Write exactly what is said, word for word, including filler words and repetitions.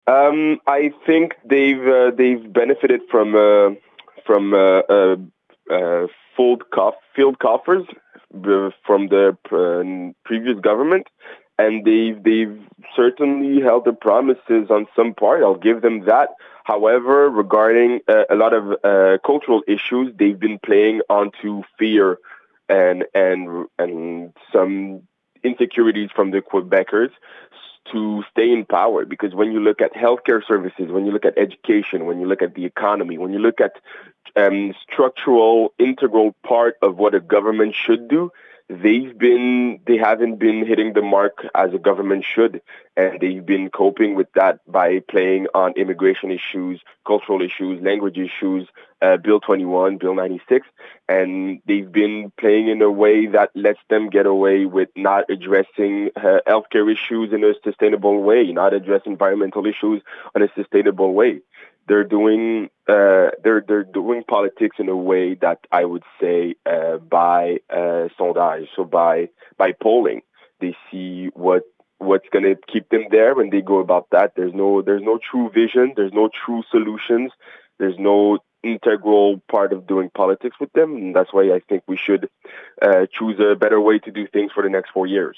Um, I think they've uh, they've benefited from uh, from uh, uh, uh, full coff- field coffers uh, from the uh, previous government, and they've they've certainly held their promises on some part. I'll give them that. However, regarding uh, a lot of uh, cultural issues, they've been playing onto fear and and and some insecurities from the Quebecers to stay in power. Because when you look at healthcare services, when you look at education, when you look at the economy, when you look at um, structural, integral part of what a government should do, they've been they haven't been hitting the mark as a government should, and they've been coping with that by playing on immigration issues, cultural issues, language issues, uh, Bill twenty-one, Bill ninety-six, and they've been playing in a way that lets them get away with not addressing uh, healthcare issues in a sustainable way, not address environmental issues in a sustainable way. They're doing uh, they're they're doing politics in a way that I would say uh, by uh, sondage, so by by polling, they see what what's going to keep them there, and they go about that. There's no there's no true vision. There's no true solutions. There's no integral part of doing politics with them, and that's why I think we should uh, choose a better way to do things for the next four years.